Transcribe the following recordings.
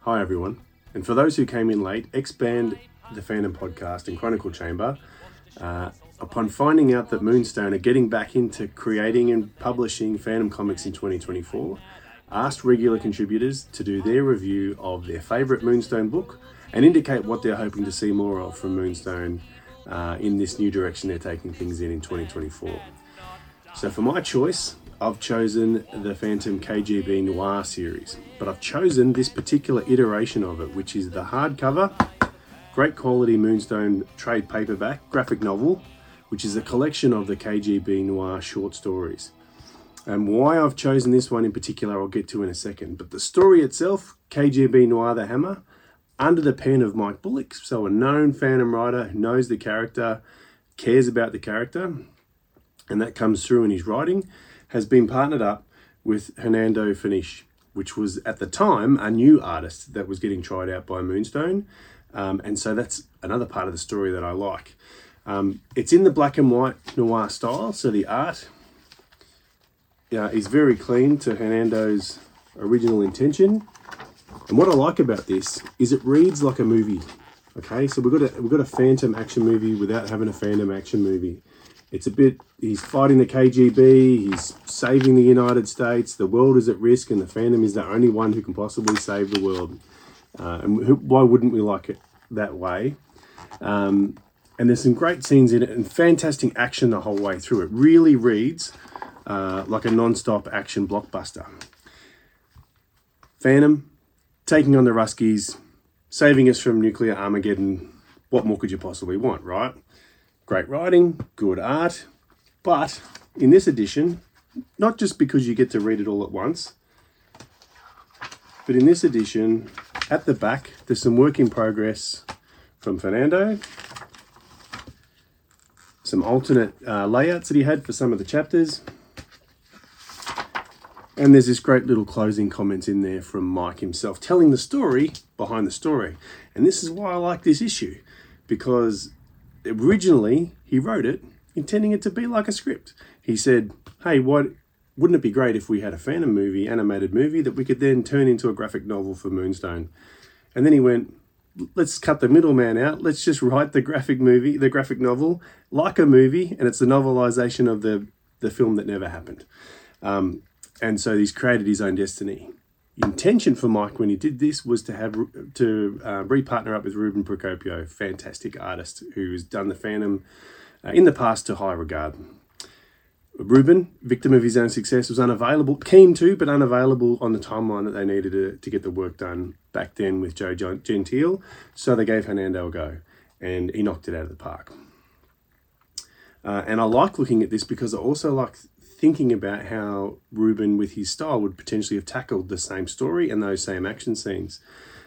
Hi everyone, and for those who came in late, Expand the Fandom Podcast and Chronicle Chamber, upon finding out that Moonstone are getting back into creating and publishing fandom comics in 2024, asked regular contributors to do their review of their favourite Moonstone book and indicate what they're hoping to see more of from Moonstone in this new direction they're taking things in 2024. So for my choice, I've chosen the Phantom KGB Noir series, but I've chosen this particular iteration of it, which is the hardcover, great quality Moonstone trade paperback graphic novel, which is a collection of the KGB Noir short stories. And why I've chosen this one in particular, I'll get to in a second. But the story itself, KGB Noir the Hammer, under the pen of Mike Bullock, so a known Phantom writer who knows the character, cares about the character, and that comes through in his writing, has been partnered up with Hernando Finish, which was at the time a new artist that was getting tried out by Moonstone. And so that's another part of the story that I like. It's in the black and white noir style, so the art is very clean to Hernando's original intention. And what I like about this is it reads like a movie. Okay, so we've got a Phantom action movie without having a Phantom action movie. It's a bit, he's fighting the KGB, he's saving the United States, the world is at risk, and the Phantom is the only one who can possibly save the world. Why wouldn't we like it that way? And there's some great scenes in it and fantastic action the whole way through. It really reads like a non-stop action blockbuster. Phantom, taking on the Ruskies, saving us from nuclear Armageddon. What more could you possibly want, right? Great writing, good art, but in this edition, not just because you get to read it all at once, but in this edition, at the back, there's some work in progress from Fernando, some alternate layouts that he had for some of the chapters, and there's this great little closing comments in there from Mike himself, telling the story behind the story. And this is why I like this issue, because originally he wrote it intending it to be like a script. He said, hey, wouldn't it be great if we had a Phantom movie, animated movie, that we could then turn into a graphic novel for Moonstone? And then he went, let's cut the middleman out. Let's just write the graphic novel like a movie, and it's the novelization of the film that never happened. And so he's created his own destiny. The intention for Mike when he did this was to re-partner up with Ruben Procopio, fantastic artist who's done the Phantom in the past to high regard. Ruben, victim of his own success, was unavailable, keen to, but unavailable on the timeline that they needed to get the work done back then with Joe Gentile. So they gave Hernando a go, and he knocked it out of the park. And I like looking at this because I also like thinking about how Ruben, with his style, would potentially have tackled the same story and those same action scenes.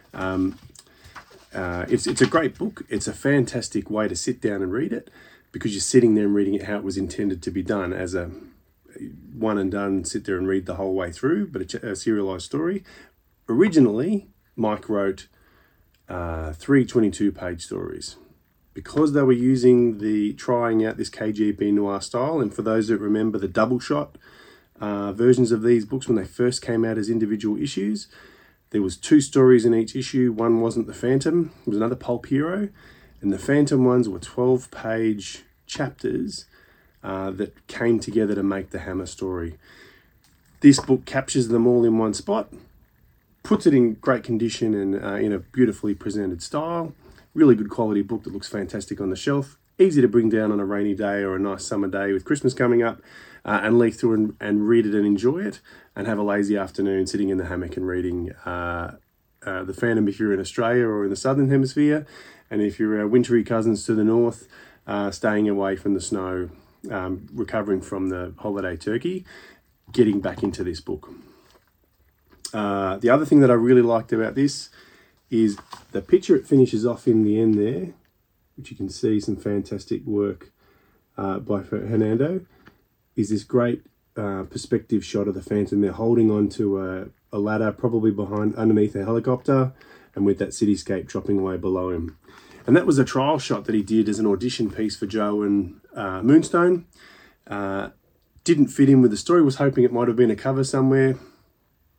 It's a great book. It's a fantastic way to sit down and read it, because you're sitting there and reading it how it was intended to be done, as a one and done, sit there and read the whole way through, but a serialized story. Originally, Mike wrote 3 22-page stories, because they were trying out this KGB Noir style. And for those that remember the double shot versions of these books when they first came out as individual issues, there was 2 stories in each issue. One wasn't the Phantom, it was another pulp hero. And the Phantom ones were 12-page chapters that came together to make the Hammer story. This book captures them all in one spot, puts it in great condition and in a beautifully presented style. Really good quality book that looks fantastic on the shelf. Easy to bring down on a rainy day or a nice summer day with Christmas coming up, and leaf through and read it and enjoy it, and have a lazy afternoon sitting in the hammock and reading the Phantom if you're in Australia or in the Southern Hemisphere, and if you're our wintry cousins to the north, staying away from the snow, recovering from the holiday turkey, getting back into this book. The other thing that I really liked about this is the picture it finishes off in the end there, which you can see some fantastic work by Hernando, is this great perspective shot of the Phantom. They're holding on to a ladder, probably underneath a helicopter, and with that cityscape dropping away below him. And that was a trial shot that he did as an audition piece for Joe and Moonstone. Didn't fit in with the story, was hoping it might have been a cover somewhere.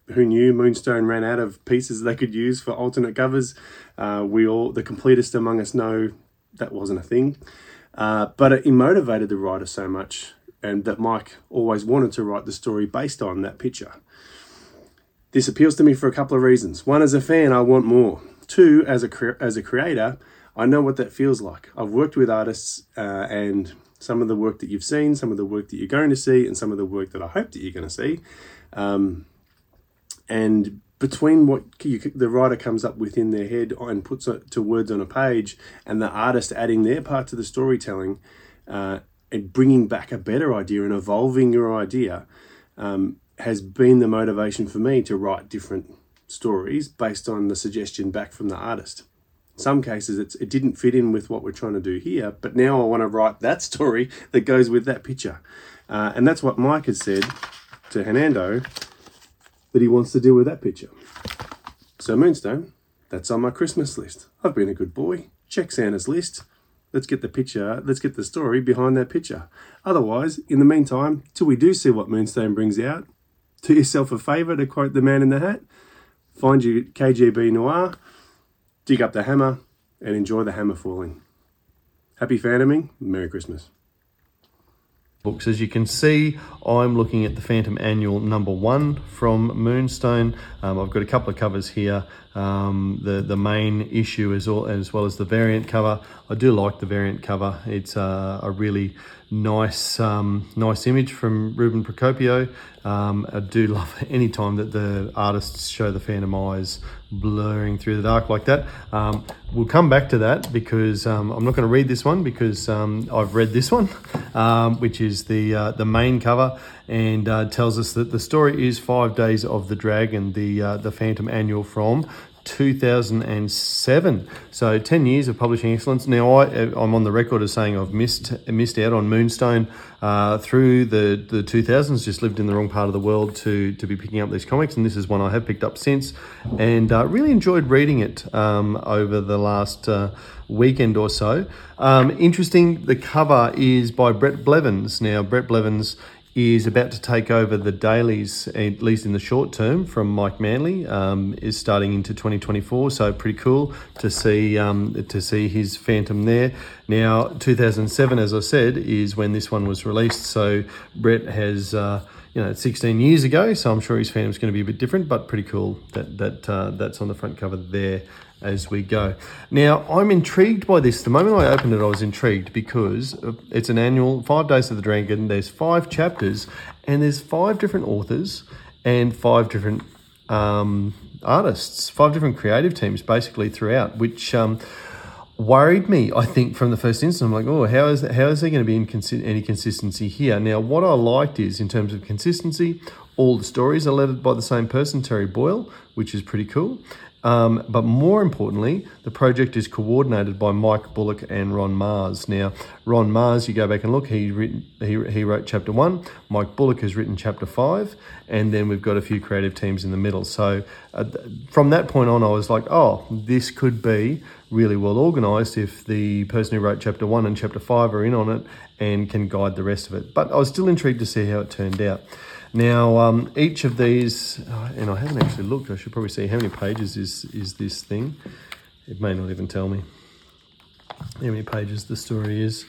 who knew Moonstone ran out of pieces they could use for alternate covers? The completest among us know that wasn't a thing. But it motivated the writer so much, and that Mike always wanted to write the story based on that picture. This appeals to me for a couple of reasons. One, as a fan, I want more. Two, as a creator, I know what that feels like. I've worked with artists, and some of the work that you've seen, some of the work that you're going to see, and some of the work that I hope that you're going to see. And between what the writer comes up with in their head and puts it to words on a page, and the artist adding their part to the storytelling, and bringing back a better idea and evolving your idea, has been the motivation for me to write different stories based on the suggestion back from the artist. In some cases, it didn't fit in with what we're trying to do here, but now I want to write that story that goes with that picture. And that's what Mike has said to Hernando that he wants to do with that picture. So Moonstone, that's on my Christmas list. I've been a good boy. Check Santa's list. Let's get the picture. Let's get the story behind that picture. Otherwise, in the meantime, till we do see what Moonstone brings out, do yourself a favour, to quote the man in the hat. Find your KGB Noir, dig up the hammer, and enjoy the hammer falling. Happy fandoming. Merry Christmas. Books. As you can see, I'm looking at the Phantom Annual #1 from Moonstone. I've got a couple of covers here. The main issue as well as the variant cover. I do like the variant cover. It's a really nice image from Ruben Procopio. I do love any time that the artists show the Phantom eyes blurring through the dark like that. We'll come back to that because I'm not going to read this one because I've read this one, which is the main cover, and tells us that the story is 5 Days of the Dragon, the Phantom Annual from 2007. So 10 years of publishing excellence. Now I'm on the record as saying I've missed out on Moonstone through the 2000s. Just lived in the wrong part of the world to be picking up these comics, and this is one I have picked up since, and really enjoyed reading it over the last weekend or so. Interesting, the cover is by Brett Blevins. Now Brett Blevins is about to take over the dailies, at least in the short term, from Mike Manley, is starting into 2024. So pretty cool to see his Phantom there. Now, 2007, as I said, is when this one was released. So Brett has, 16 years ago. So I'm sure his Phantom's going to be a bit different, but pretty cool that's on the front cover there as we go. Now, I'm intrigued by this. The moment I opened it, I was intrigued because it's an annual 5 Days of the Dragon. There's 5 chapters, and there's 5 different authors and 5 different artists, 5 different creative teams basically throughout, which worried me, I think, from the first instant. I'm like, oh, how is there going to be any consistency here? Now, what I liked is, in terms of consistency, all the stories are led by the same person, Terry Boyle, which is pretty cool. But more importantly, the project is coordinated by Mike Bullock and Ron Mars. Now, Ron Mars, you go back and look, he wrote chapter 1. Mike Bullock has written chapter 5, and then we've got a few creative teams in the middle. So from that point on, I was like, oh, this could be really well organised if the person who wrote chapter 1 and chapter 5 are in on it and can guide the rest of it. But I was still intrigued to see how it turned out. Now, each of these, and I haven't actually looked, I should probably see how many pages is this thing. It may not even tell me how many pages the story is.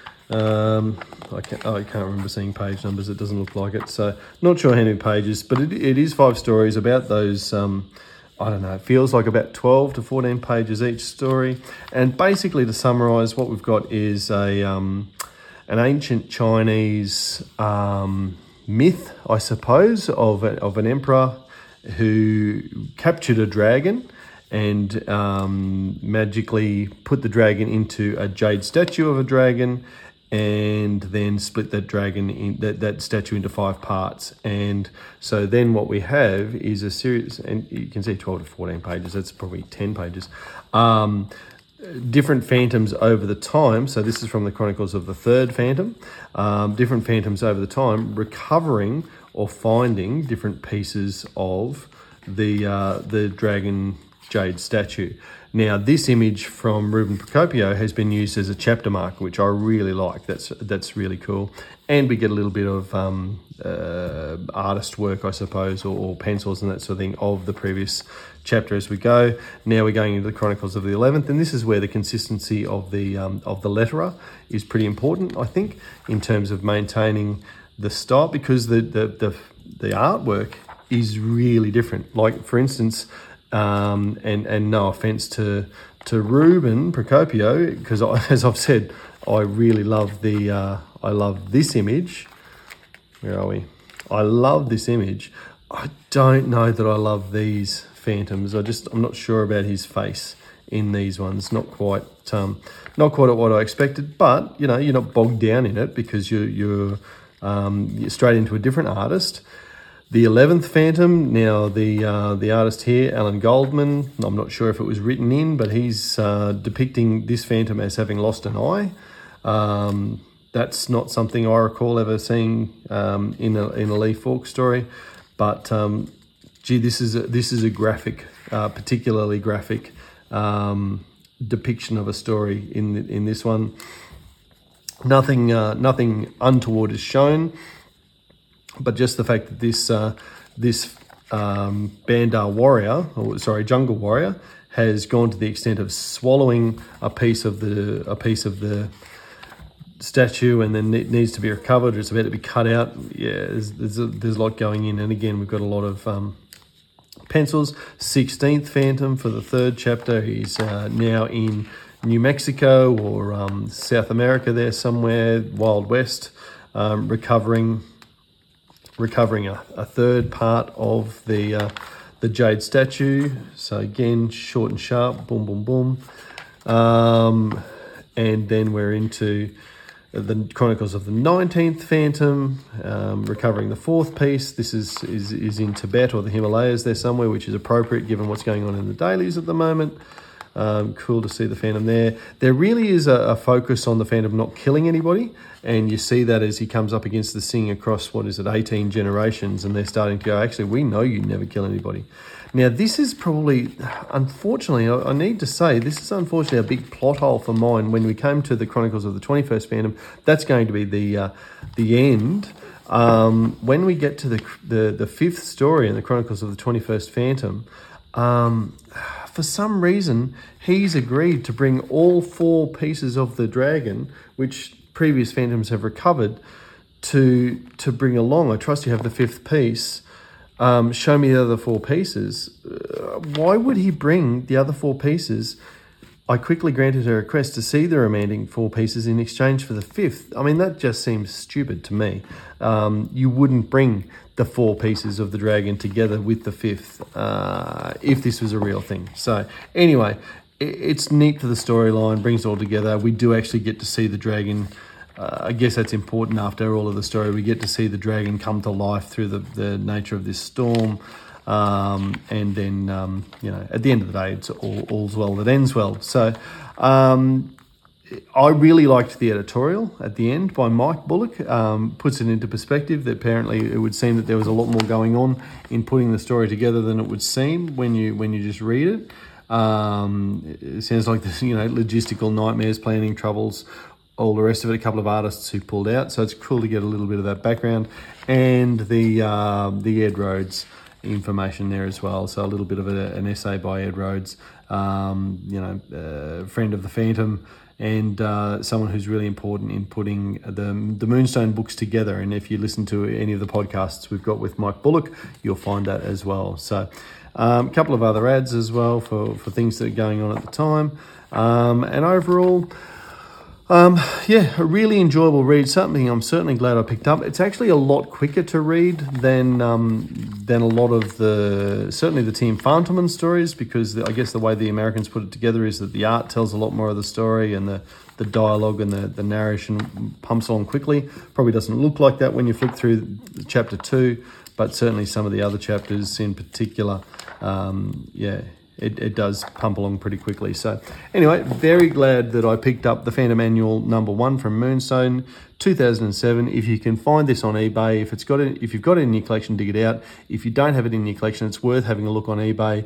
I can't remember seeing page numbers. It doesn't look like it. So not sure how many pages, but it is 5 stories about those, I don't know, it feels like about 12 to 14 pages each story. And basically, to summarise, what we've got is an ancient Chinese myth, I suppose, of an emperor who captured a dragon and magically put the dragon into a jade statue of a dragon, and then split that dragon in that statue into 5 parts. And so then what we have is a series, and you can see 12 to 14 pages. That's probably 10 pages. Different phantoms over the time. So this is from the Chronicles of the Third Phantom. Different phantoms over the time, recovering or finding different pieces of the dragon jade statue. Now, this image from Ruben Procopio has been used as a chapter marker, which I really like. That's really cool. And we get a little bit of artist work, I suppose, or pencils and that sort of thing of the previous chapter as we go. Now we're going into the Chronicles of the 11th, and this is where the consistency of the letterer is pretty important, I think, in terms of maintaining the style, because the artwork is really different. Like, for instance, and no offense to Ruben Procopio, because as I've said, I really love I love this image. Where are we? I love this image. I don't know that I love these phantoms. I'm not sure about his face in these ones. Not quite at what I expected. But you're not bogged down in it, because you're straight into a different artist. The 11th Phantom, now the artist here, Alan Goldman, I'm not sure if it was written in, but he's depicting this Phantom as having lost an eye. That's not something I recall ever seeing in a Lee Falk story, but this is a graphic, particularly graphic depiction of a story in this one. Nothing untoward is shown. But just the fact that this Bandar warrior, jungle warrior, has gone to the extent of swallowing a piece of the statue, and then it needs to be recovered. It's about to be cut out. Yeah, there's a lot going in, and again we've got a lot of pencils. 16th Phantom for the 3rd chapter. He's now in New Mexico or South America, there somewhere, Wild West, recovering a third part of the jade statue. So again, short and sharp, boom, boom, boom. And then we're into the Chronicles of the 19th Phantom, recovering the 4th piece. This is in Tibet or the Himalayas there somewhere, which is appropriate given what's going on in the dailies at the moment. Cool to see the Phantom there. There really is a focus on the Phantom not killing anybody, and you see that as he comes up against the Sing across, 18 generations, and they're starting to go, actually, we know you never kill anybody. Now, this is probably, unfortunately, I need to say, this is unfortunately a big plot hole for mine. When we came to the Chronicles of the 21st Phantom, that's going to be the end. When we get to the 5th story in the Chronicles of the 21st Phantom, for some reason, he's agreed to bring all 4 pieces of the dragon, which previous Phantoms have recovered, to bring along. I trust you have the 5th piece. Show me the other 4 pieces. Why would he bring the other 4 pieces? I quickly granted her request to see the remaining 4 pieces in exchange for the 5th. I mean, that just seems stupid to me. You wouldn't bring the 4 pieces of the dragon together with the 5th if this was a real thing. So anyway, it's neat for the storyline, brings it all together. We do actually get to see the dragon. I guess that's important after all of the story. We get to see the dragon come to life through the nature of this storm. And then, at the end of the day, it's all's well that ends well. So I really liked the editorial at the end by Mike Bullock. Puts it into perspective that apparently it would seem that there was a lot more going on in putting the story together than it would seem when you just read it. It sounds like there's, logistical nightmares, planning troubles, all the rest of it. A couple of artists who pulled out. So it's cool to get a little bit of that background. And the Ed Rhodes information there as well. So a little bit of an essay by Ed Rhodes, friend of the Phantom, and someone who's really important in putting the Moonstone books together. And if you listen to any of the podcasts we've got with Mike Bullock, you'll find that as well. So a couple of other ads as well for things that are going on at the time. And overall, a really enjoyable read. Something I'm certainly glad I picked up. It's actually a lot quicker to read than a lot of certainly the Team Phantoman stories, because I guess the way the Americans put it together is that the art tells a lot more of the story, and the dialogue and the narration pumps on quickly. Probably doesn't look like that when you flick through chapter 2, but certainly some of the other chapters in particular, it does pump along pretty quickly. So anyway, very glad that I picked up the Phantom Annual #1 from Moonstone 2007. If you can find this on eBay, if you've got it in your collection, dig it out. If you don't have it in your collection, it's worth having a look on eBay.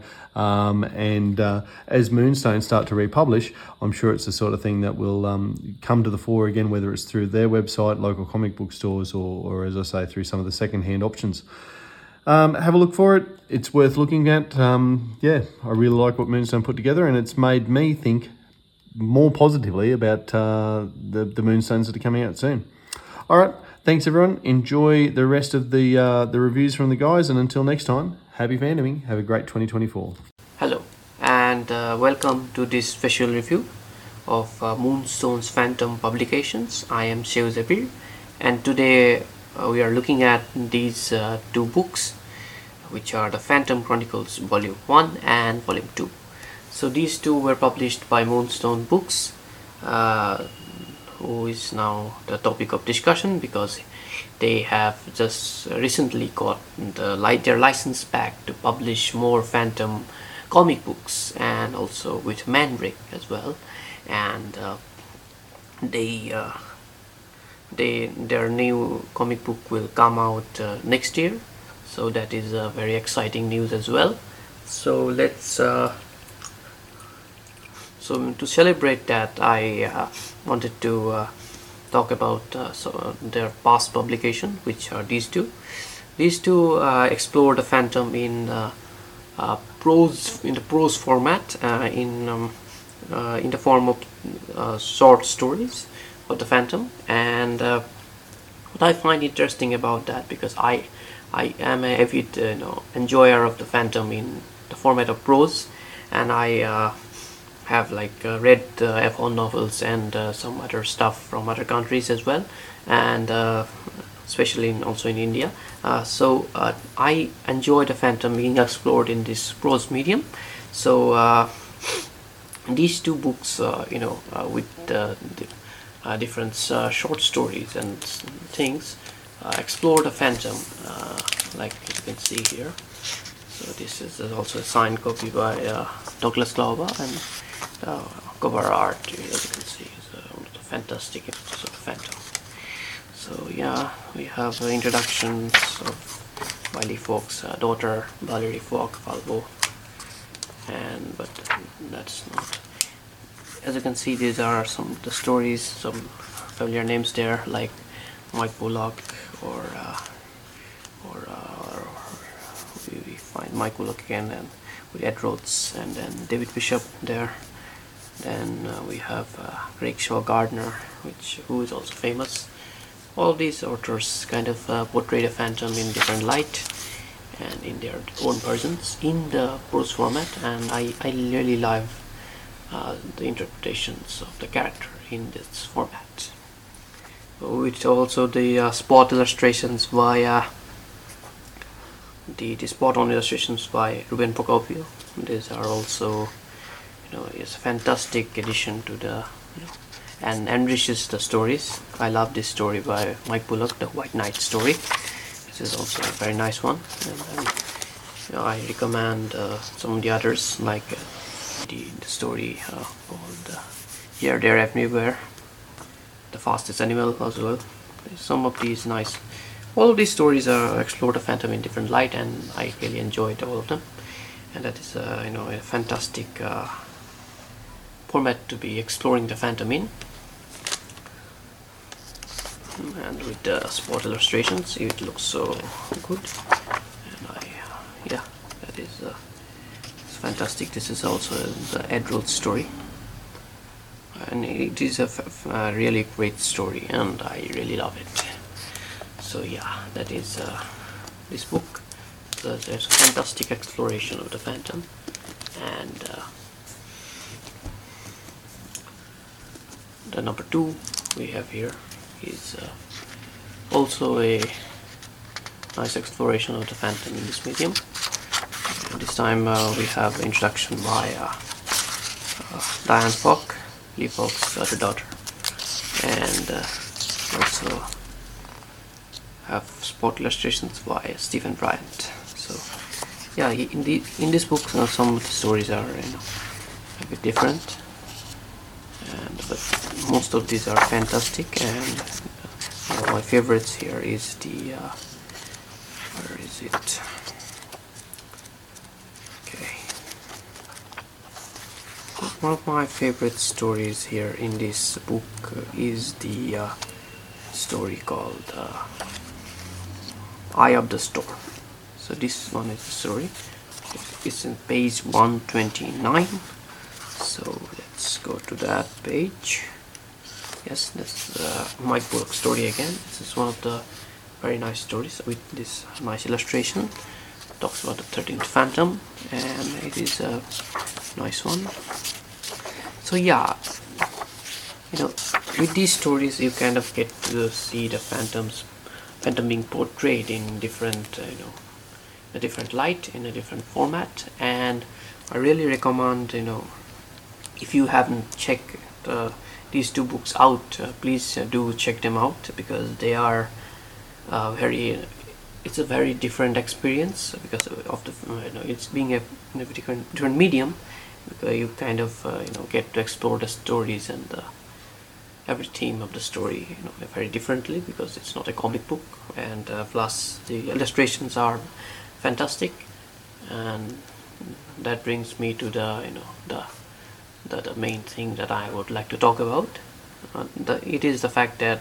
As Moonstone start to republish, I'm sure it's the sort of thing that will come to the fore again, whether it's through their website, local comic book stores, or as I say, through some of the second-hand options. Have a look for it. It's worth looking at. I really like what Moonstone put together, and it's made me think more positively about the Moonstones that are coming out soon. All right, thanks everyone. Enjoy the rest of the reviews from the guys, and until next time, happy fandoming. Have a great 2024. Hello, and welcome to this special review of Moonstone's Phantom Publications. I am Shiv Zabir, and today we are looking at these two books, which are the Phantom Chronicles Volume 1 and Volume 2. So these two were published by Moonstone Books, who is now the topic of discussion because they have just recently got their license back to publish more Phantom comic books, and also with Mandrake as well. And their new comic book will come out next year, so that is very exciting news as well. So let's so to celebrate that, I wanted to talk about their past publication, which are these two. These two explore the Phantom in the prose format, in the form of short stories of the Phantom. And what I find interesting about that, because I am a avid enjoyer of the Phantom in the format of prose, and I have read F1 novels and some other stuff from other countries as well, and especially also in India. So I enjoy the Phantom being explored in this prose medium. So these two books, with different short stories and things, explore the Phantom, like you can see here. So this is also a signed copy by Douglas Glauber, and cover art, as you can see, is one of the fantastic images of the Phantom. So yeah, we have introductions of Wiley Falk's daughter, Valerie Falk-Falvo, but that's not. As you can see, these are some of the stories, some familiar names there, like Mike Bullock, or we find Mike Bullock again, and with Ed Rhodes, and then David Bishop there. Then we have Craig Shaw Gardner, who is also famous. All these authors kind of portray the Phantom in different light and in their own persons in the prose format, and I really love the interpretations of the character in this format. With also the spot illustrations by the spot-on illustrations by Ruben Procopio. These are also, it's a fantastic addition to the, and enriches the stories. I love this story by Mike Bullock, the White Knight story. This is also a very nice one, and I recommend some of the others, like the story called Here, There, Everywhere, The Fastest Animal as well. Some of these nice. All of these stories explore the Phantom in different light, and I really enjoyed all of them. And that is a fantastic format to be exploring the Phantom in. And with the spot illustrations, it looks so good. And that is it's fantastic. This is also the Ed Rhodes story, and it is a really great story, and I really love it. So yeah, that is this book. So there's a fantastic exploration of the Phantom, and the number 2 we have here is also a nice exploration of the Phantom in this medium. And this time we have introduction by Diane Falk, Lee Falk's other daughter, and also have spot illustrations by Stephen Bryant. So yeah, in this book, some of the stories are a bit different, but most of these are fantastic. And my favorites here is the where is it? Okay, one of my favorite stories here in this book is the story called Eye of the Storm. So this one is the story. It's in page 129. So let's go to that page. Yes, this is Mike Bullock story again. This is one of the very nice stories with this nice illustration. It talks about the 13th Phantom, and it is a nice one. So yeah, with these stories you kind of get to see the phantom being portrayed in different, a different light, in a different format. And I really recommend, if you haven't checked these two books out, please do check them out, because they are it's a very different experience because of the it's being a different medium. You kind of get to explore the stories and every theme of the story very differently, because it's not a comic book, and plus the illustrations are fantastic. And that brings me to the main thing that I would like to talk about. It is the fact that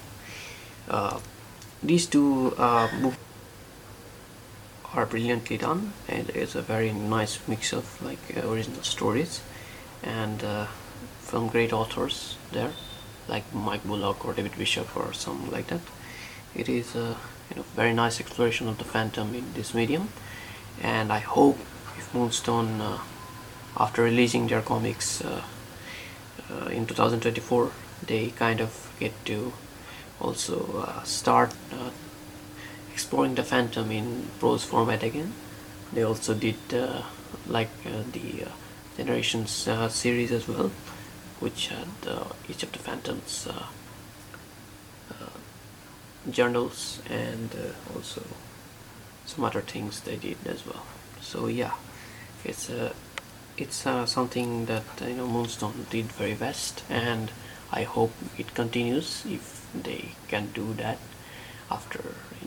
these two books are brilliantly done, and it's a very nice mix of original stories and from great authors there, like Mike Bullock or David Bishop or something like that. It is a very nice exploration of the Phantom in this medium, and I hope if Moonstone, after releasing their comics in 2024, they kind of get to also start exploring the Phantom in prose format again. They also did the Generations series as well, which had each of the Phantoms journals, and also some other things they did as well. So yeah, it's something that Moonstone did very best, and I hope it continues if they can do that after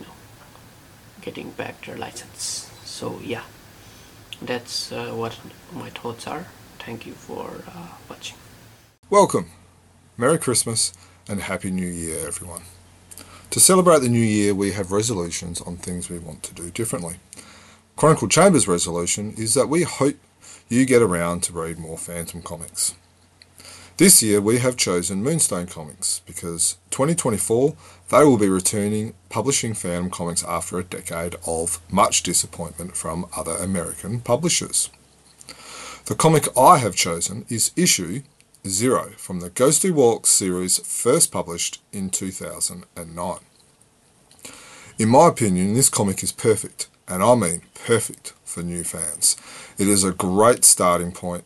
getting back their license. So yeah, that's what my thoughts are. Thank you for watching. Welcome, Merry Christmas and Happy New Year, everyone. To celebrate the new year, we have resolutions on things we want to do differently. Chronicle Chamber's resolution is that we hope you get around to read more Phantom comics. This year we have chosen Moonstone Comics because 2024 they will be returning publishing Phantom comics after a decade of much disappointment from other American publishers. The comic I have chosen is issue 0 from the Ghosty Walks series, first published in 2009. In my opinion, this comic is perfect, and I mean perfect, for new fans. It is a great starting point.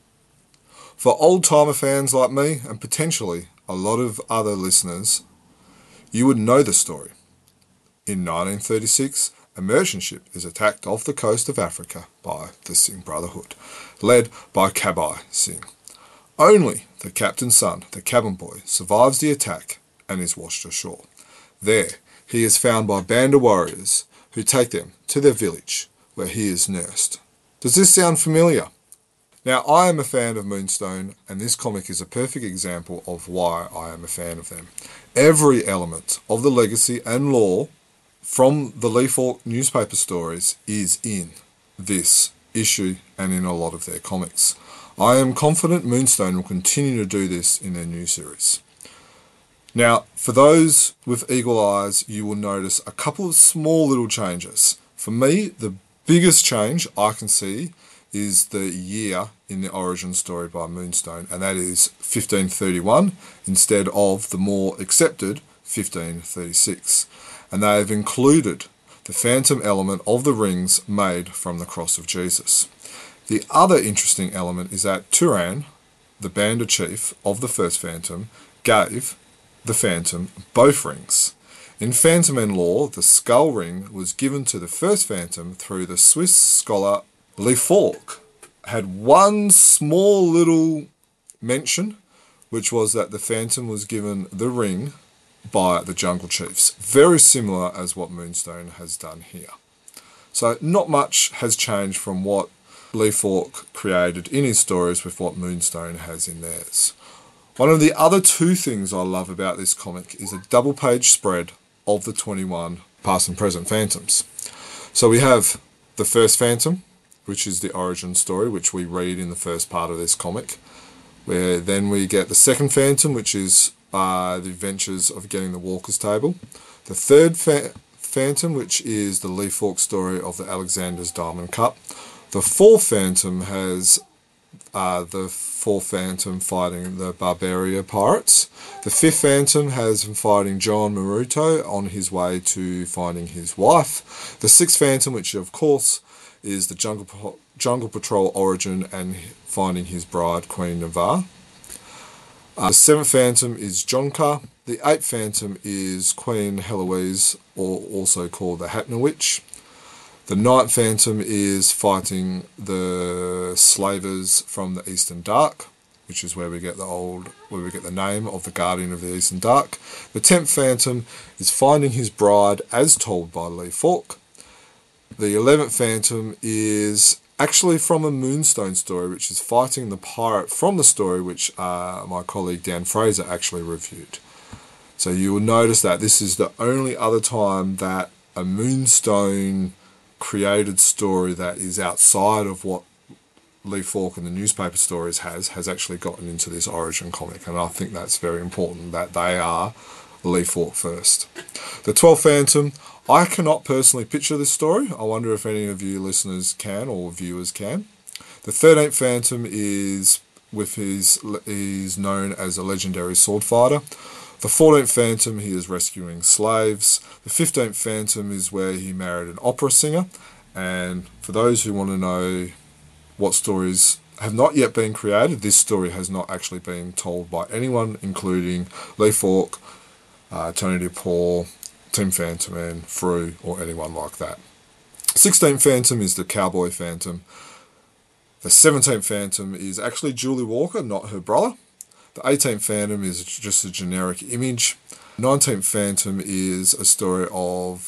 For old-timer fans like me, and potentially a lot of other listeners, you would know the story. In 1936, a merchant ship is attacked off the coast of Africa by the Singh Brotherhood, led by Kabbai Singh. Only the captain's son, the cabin boy, survives the attack and is washed ashore. There, he is found by a band of warriors who take them to their village, where he is nursed. Does this sound familiar? Now, I am a fan of Moonstone, and this comic is a perfect example of why I am a fan of them. Every element of the legacy and lore from the Lee Falk newspaper stories is in this issue and in a lot of their comics. I am confident Moonstone will continue to do this in their new series. Now, for those with eagle eyes, you will notice a couple of small little changes. For me, the biggest change I can see is the year in the origin story by Moonstone, and that is 1531 instead of the more accepted 1536. And they have included the Phantom element of the rings made from the cross of Jesus. The other interesting element is that Turan, the Banda chief of the first Phantom, gave the Phantom both rings. In Phantom and lore, the skull ring was given to the first Phantom through the Swiss scholar Le Fort. Had one small little mention, which was that the Phantom was given the ring by the Jungle Chiefs. Very similar as what Moonstone has done here. So not much has changed from what Le Fort created in his stories with what Moonstone has in theirs. One of the other two things I love about this comic is a double-page spread of the 21 past and present Phantoms. So we have the first Phantom, which is the origin story, which we read in the first part of this comic, where then we get the second Phantom, which is the adventures of getting the Walker's Table. The third Phantom, which is the Le Fort story of the Alexander's Diamond Cup. The fourth Phantom has the fourth Phantom fighting the Barbaria pirates. The fifth Phantom has him fighting John Maruto on his way to finding his wife. The sixth Phantom, which of course is the Jungle Patrol origin and finding his bride, Queen Navarre. The seventh Phantom is Jonka. The eighth Phantom is Queen Heloise, or also called the Hatna Witch. The ninth Phantom is fighting the slavers from the Eastern Dark, which is where we get the name of the Guardian of the Eastern Dark. The 10th Phantom is finding his bride as told by Le Fort. The 11th Phantom is actually from a Moonstone story, which is fighting the pirate from the story which my colleague Dan Fraser actually reviewed. So you will notice that this is the only other time that a Moonstone created story that is outside of what Le Fort and the newspaper stories has actually gotten into this origin comic, and I think that's very important that they are Le Fort first. The 12th Phantom, I cannot personally picture this story. I wonder if any of you listeners can or viewers can. The 13th Phantom is known as a legendary sword fighter. The 14th Phantom, he is rescuing slaves. The 15th Phantom is where he married an opera singer. And for those who want to know what stories have not yet been created, this story has not actually been told by anyone, including Le Fort, Tony DePaul, Tim Phantom, and Frew, or anyone like that. 16th Phantom is the Cowboy Phantom. The 17th Phantom is actually Julie Walker, not her brother. The 18th Phantom is just a generic image. 19th Phantom is a story of,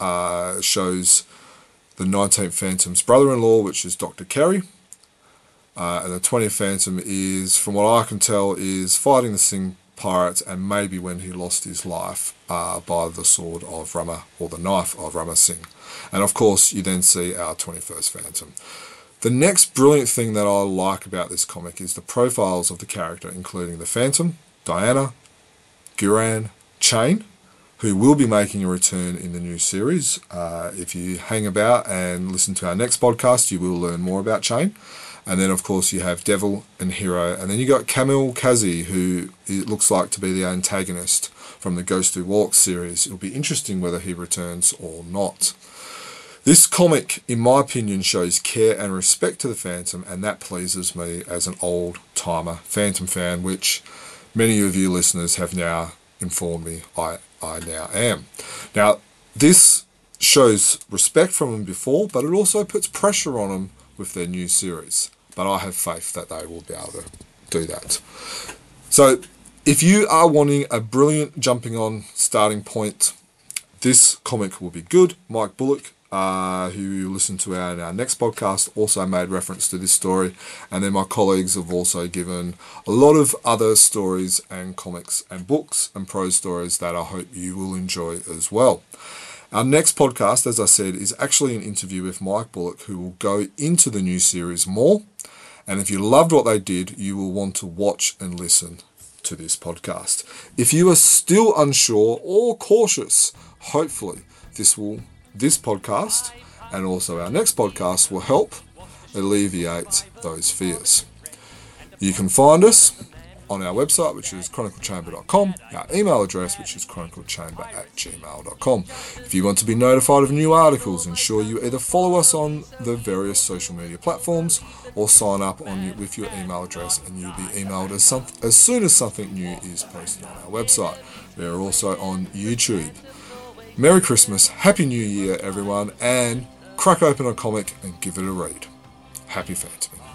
shows the 19th Phantom's brother-in-law, which is Dr. Kerry. And the 20th Phantom is, from what I can tell, is fighting the Singh pirates, and maybe when he lost his life by the sword of Rama, or the knife of Rama Singh. And of course, you then see our 21st Phantom. The next brilliant thing that I like about this comic is the profiles of the character, including the Phantom, Diana, Guran, Chain, who will be making a return in the new series. If you hang about and listen to our next podcast, you will learn more about Chain. And then, of course, you have Devil and Hero. And then you got Camille Kazi, who it looks like to be the antagonist from the Ghost Who Walks series. It'll be interesting whether he returns or not. This comic, in my opinion, shows care and respect to the Phantom, and that pleases me as an old-timer Phantom fan, which many of you listeners have now informed me I now am. Now, this shows respect from them before, but it also puts pressure on them with their new series. But I have faith that they will be able to do that. So, if you are wanting a brilliant jumping on starting point, this comic will be good. Mike Bullock, who you listened to in our next podcast, also made reference to this story. And then my colleagues have also given a lot of other stories and comics and books and prose stories that I hope you will enjoy as well. Our next podcast, as I said, is actually an interview with Mike Bullock, who will go into the new series more. And if you loved what they did, you will want to watch and listen to this podcast. If you are still unsure or cautious, hopefully this podcast and also our next podcast will help alleviate those fears. You can find us on our website, which is chroniclechamber.com, our email address, which is chroniclechamber@gmail.com. If you want to be notified of new articles, ensure you either follow us on the various social media platforms or sign up with your email address, and you'll be emailed as soon as something new is posted on our website. We are also on YouTube. Merry Christmas, Happy New Year, everyone, and crack open a comic and give it a read. Happy Phantoming.